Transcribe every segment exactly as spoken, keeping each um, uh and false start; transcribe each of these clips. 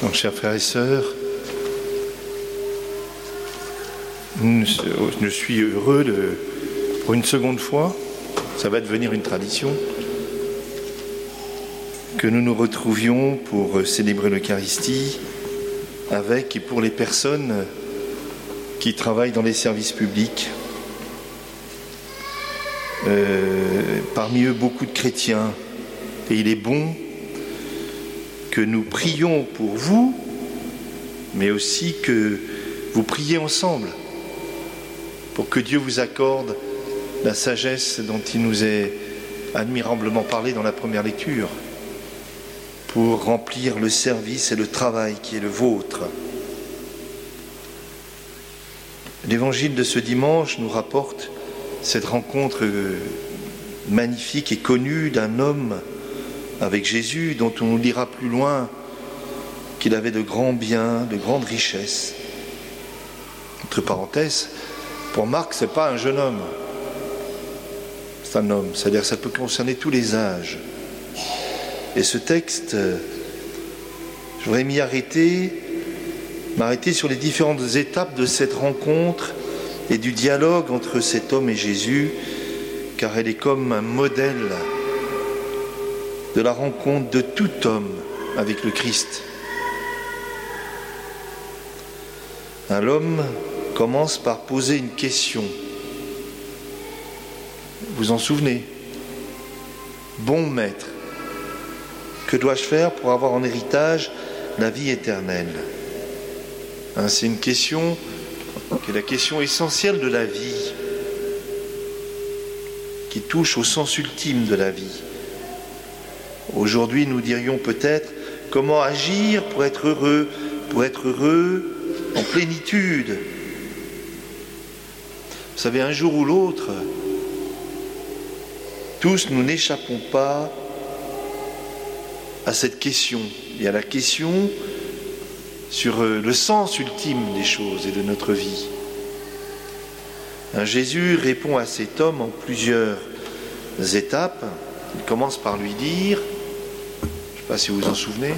Donc, chers frères et sœurs, je suis heureux de, pour une seconde fois, ça va devenir une tradition, que nous nous retrouvions pour célébrer l'Eucharistie avec et pour les personnes qui travaillent dans les services publics. Euh, parmi eux, beaucoup de chrétiens. Et il est bon que nous prions pour vous, mais aussi que vous priez ensemble pour que Dieu vous accorde la sagesse dont il nous est admirablement parlé dans la première lecture, pour remplir le service et le travail qui est le vôtre. L'évangile de ce dimanche nous rapporte cette rencontre magnifique et connue d'un homme avec Jésus, dont on nous lira plus loin qu'il avait de grands biens, de grandes richesses. Entre parenthèses, pour Marc, ce n'est pas un jeune homme, c'est un homme, c'est-à-dire que ça peut concerner tous les âges. Et ce texte, je voudrais m'y arrêter, m'arrêter sur les différentes étapes de cette rencontre et du dialogue entre cet homme et Jésus, car elle est comme un modèle de la rencontre de tout homme avec le Christ. Un homme commence par poser une question. Vous en souvenez ? Bon maître, que dois-je faire pour avoir en héritage la vie éternelle ? Hein, c'est une question qui est la question essentielle de la vie, qui touche au sens ultime de la vie. Aujourd'hui, nous dirions peut-être comment agir pour être heureux, pour être heureux en plénitude. Vous savez, un jour ou l'autre, tous nous n'échappons pas à cette question et à la question sur le sens ultime des choses et de notre vie. Un Jésus répond à cet homme en plusieurs étapes. Il commence par lui dire, je ne sais pas si vous vous en souvenez,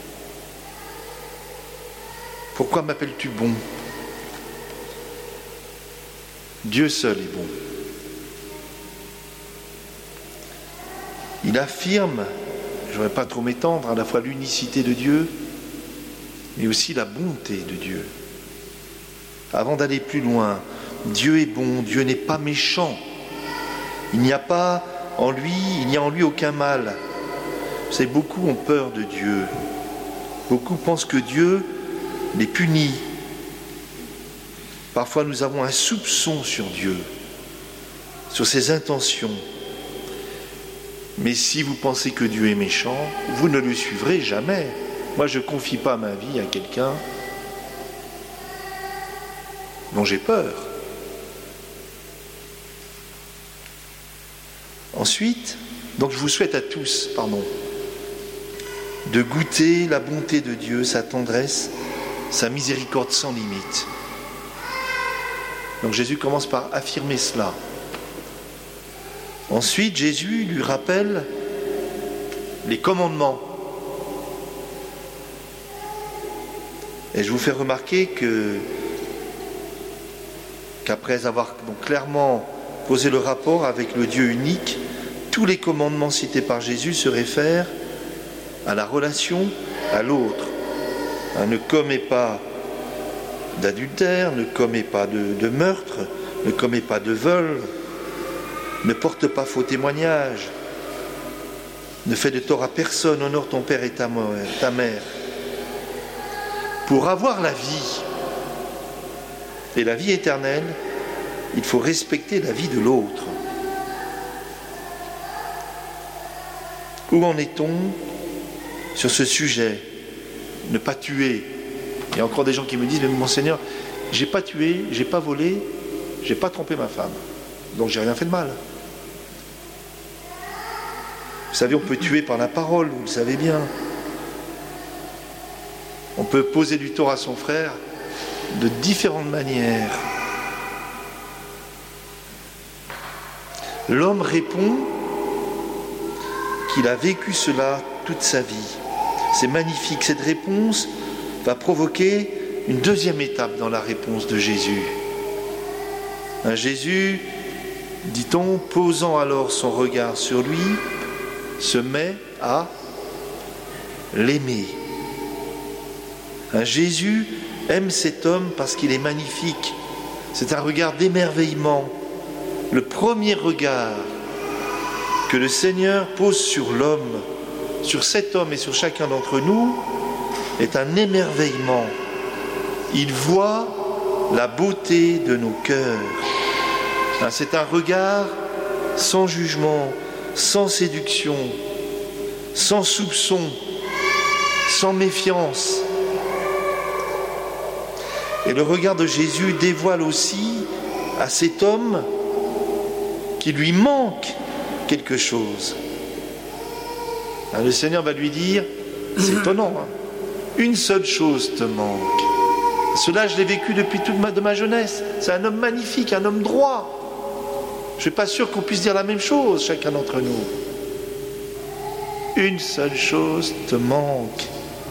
« Pourquoi m'appelles-tu bon ? Dieu seul est bon. » Il affirme, je ne voudrais pas trop m'étendre, à la fois l'unicité de Dieu, mais aussi la bonté de Dieu. Avant d'aller plus loin, Dieu est bon, Dieu n'est pas méchant. Il n'y a pas en lui, il n'y a en lui aucun mal. Vous savez, beaucoup ont peur de Dieu. Beaucoup pensent que Dieu les punit. Parfois, nous avons un soupçon sur Dieu, sur ses intentions. Mais si vous pensez que Dieu est méchant, vous ne le suivrez jamais. Moi, je ne confie pas ma vie à quelqu'un dont j'ai peur. Ensuite, donc je vous souhaite à tous, pardon, de goûter la bonté de Dieu, sa tendresse, sa miséricorde sans limite. Donc Jésus commence par affirmer cela. Ensuite, Jésus lui rappelle les commandements. Et je vous fais remarquer que, qu'après avoir donc clairement posé le rapport avec le Dieu unique, tous les commandements cités par Jésus se réfèrent à la relation à l'autre. Hein, ne commets pas d'adultère, ne commets pas de, de meurtre, ne commets pas de vol, ne porte pas faux témoignage, ne fais de tort à personne, honore ton père et ta mère. Pour avoir la vie et la vie éternelle, il faut respecter la vie de l'autre. Où en est-on sur ce sujet ? Ne pas tuer. Il y a encore des gens qui me disent, mais Monseigneur, j'ai pas tué, j'ai pas volé, j'ai pas trompé ma femme, donc j'ai rien fait de mal. Vous savez, on peut tuer par la parole, vous le savez bien. On peut poser du tort à son frère de différentes manières. L'homme répond qu'il a vécu cela toute sa vie. C'est magnifique, cette réponse va provoquer une deuxième étape dans la réponse de Jésus. Un Jésus, dit-on, posant alors son regard sur lui, se met à l'aimer. Un Jésus aime cet homme parce qu'il est magnifique. C'est un regard d'émerveillement. Le premier regard que le Seigneur pose sur l'homme, sur cet homme et sur chacun d'entre nous, est un émerveillement. Il voit la beauté de nos cœurs. C'est un regard sans jugement, sans séduction, sans soupçon, sans méfiance. Et le regard de Jésus dévoile aussi à cet homme qu'il lui manque quelque chose. Le Seigneur va lui dire, c'est étonnant, hein, une seule chose te manque. Cela, je l'ai vécu depuis toute ma, de ma jeunesse. C'est un homme magnifique, un homme droit. Je ne suis pas sûr qu'on puisse dire la même chose, chacun d'entre nous. Une seule chose te manque.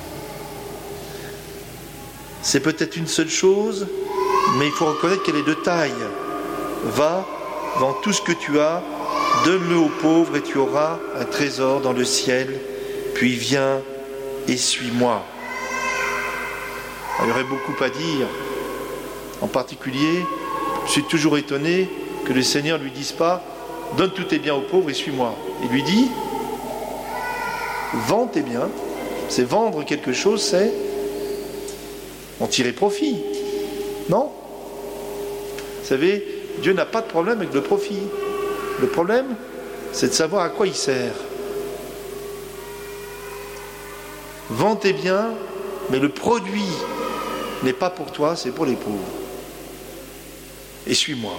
C'est peut-être une seule chose, mais il faut reconnaître qu'elle est de taille. Va, vends tout ce que tu as, donne-le aux pauvres et tu auras un trésor dans le ciel, puis viens et suis-moi. Il y aurait beaucoup à dire. En particulier, je suis toujours étonné que le Seigneur ne lui dise pas « Donne tous tes biens aux pauvres et suis-moi ». Il lui dit « Vends tes biens ». C'est vendre quelque chose, c'est en tirer profit. Non ? Vous savez, Dieu n'a pas de problème avec le profit. Le problème, c'est de savoir à quoi il sert. Vends tes biens, mais le produit n'est pas pour toi, c'est pour les pauvres. Et suis-moi.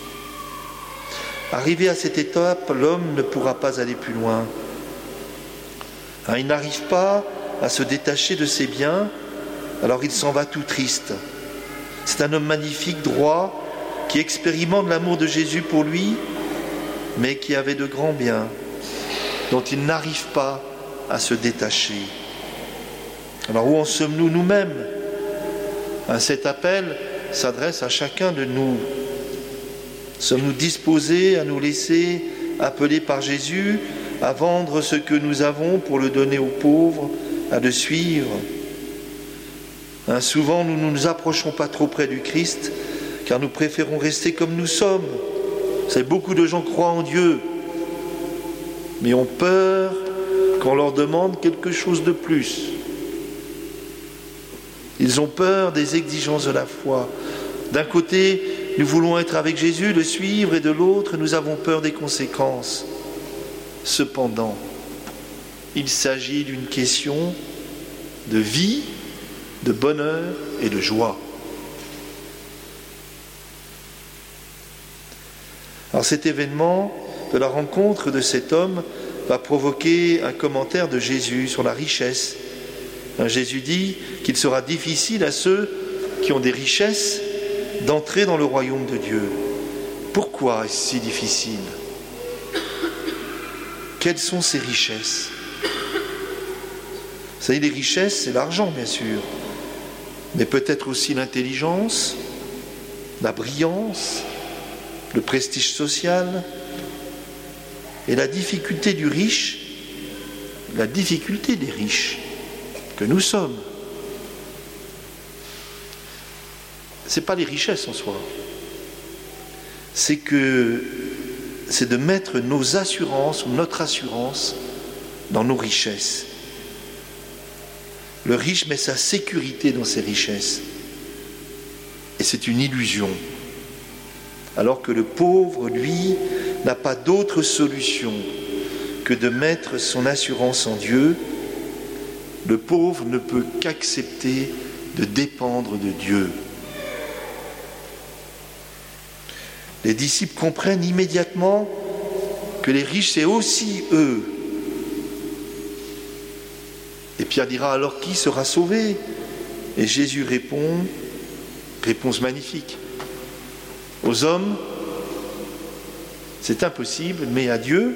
Arrivé à cette étape, l'homme ne pourra pas aller plus loin. Hein, il n'arrive pas à se détacher de ses biens, alors il s'en va tout triste. C'est un homme magnifique, droit, qui expérimente l'amour de Jésus pour lui, mais qui avait de grands biens, dont il n'arrive pas à se détacher. Alors où en sommes-nous nous-mêmes ? Hein, cet appel s'adresse à chacun de nous. Sommes-nous disposés à nous laisser appeler par Jésus, à vendre ce que nous avons pour le donner aux pauvres, à le suivre ? Hein, souvent, nous ne nous approchons pas trop près du Christ, car nous préférons rester comme nous sommes. C'est beaucoup de gens croient en Dieu, mais ont peur qu'on leur demande quelque chose de plus. Ils ont peur des exigences de la foi. D'un côté, nous voulons être avec Jésus, le suivre, et de l'autre, nous avons peur des conséquences. Cependant, il s'agit d'une question de vie, de bonheur et de joie. Alors cet événement de la rencontre de cet homme va provoquer un commentaire de Jésus sur la richesse. Jésus dit qu'il sera difficile à ceux qui ont des richesses d'entrer dans le royaume de Dieu. Pourquoi est-ce si difficile ? Quelles sont ces richesses ? Vous savez, les richesses, c'est l'argent, bien sûr, mais peut-être aussi l'intelligence, la brillance, le prestige social. Et la difficulté du riche, la difficulté des riches que nous sommes, ce n'est pas les richesses en soi, c'est que c'est de mettre nos assurances ou notre assurance dans nos richesses. Le riche met sa sécurité dans ses richesses, et c'est une illusion. Alors que le pauvre, lui, n'a pas d'autre solution que de mettre son assurance en Dieu. Le pauvre ne peut qu'accepter de dépendre de Dieu. Les disciples comprennent immédiatement que les riches, c'est aussi eux. Et Pierre dira, alors qui sera sauvé ? Et Jésus répond, réponse magnifique. Aux hommes, c'est impossible, mais à Dieu,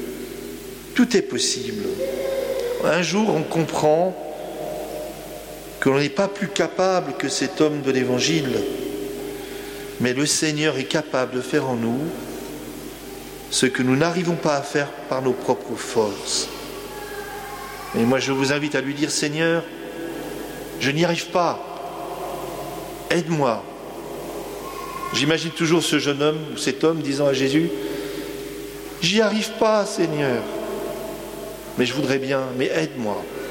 tout est possible. Un jour, on comprend que l'on n'est pas plus capable que cet homme de l'Évangile, mais le Seigneur est capable de faire en nous ce que nous n'arrivons pas à faire par nos propres forces. Et moi je vous invite à lui dire, Seigneur, je n'y arrive pas, aide-moi. J'imagine toujours ce jeune homme, ou cet homme disant à Jésus, j'y arrive pas, Seigneur, mais je voudrais bien, mais aide-moi.